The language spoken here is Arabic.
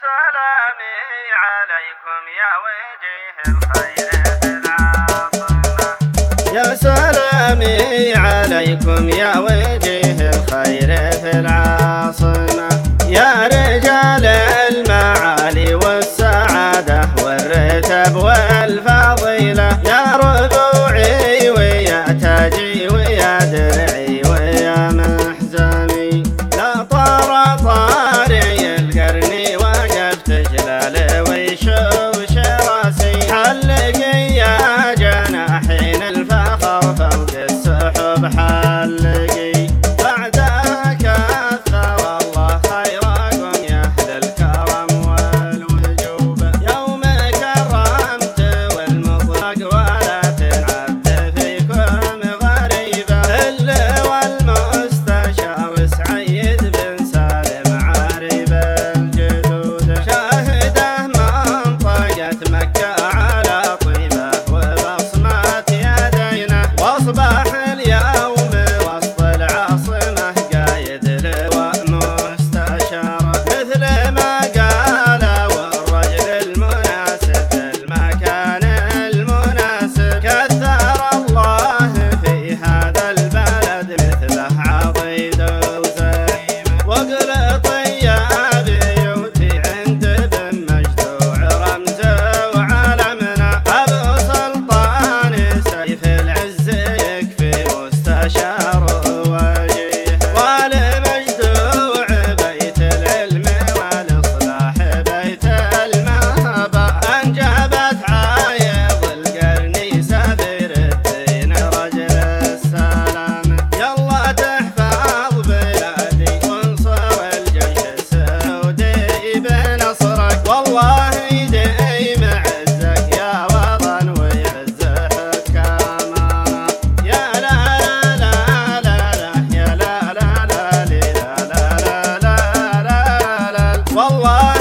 سلامي عليكم يا وجيه الخير في العاصمة. يا سلامي عليكم يا وجيه الخير في العاصمة، يا رجال المعالي والسعادة والرتب والفضيلة، يا ربوعي ويا تاجي ويا درعي ويا محزمي، لا طار طاري القرن وقفت جلال ويشوش راسي، حلقي يا جناحين الفخر فوق السحب حلقي، بعدك أكثر الله خيركم يا أهل الكرم والوجوب، يوم كرمت والمطلق ولا تنعبد فيكم غريبة، اللواء والمستشار سعيد بن سالم عارب الجدود، شاهده منطقة مكة على طيبة وبصمة يدينا، واصبح اليوم وسط العاصمة قايد لواء مستشار، مثل ما قال والرجل المناسب في المكان المناسب، كثر الله في هذا البلد مثله عضيد وزيمة، واقلط يا بيوتي عند بن مجدوع رمز وعلمنا، ابو سلطان سيف العز يكفي مستشار وجيه، والمجدوع بيت العلم والاصلاح بيت المهبة، انجبت عايض القرن سفير الدين رجل السلام، يلا تحفظ بلادي وانصر الجيش السعودي بنصرك، والله يديم عزك يا وطن ويعز حكامنا، يا لا لا لا لا يا لا لا لا لا لا لا لا لا لا والله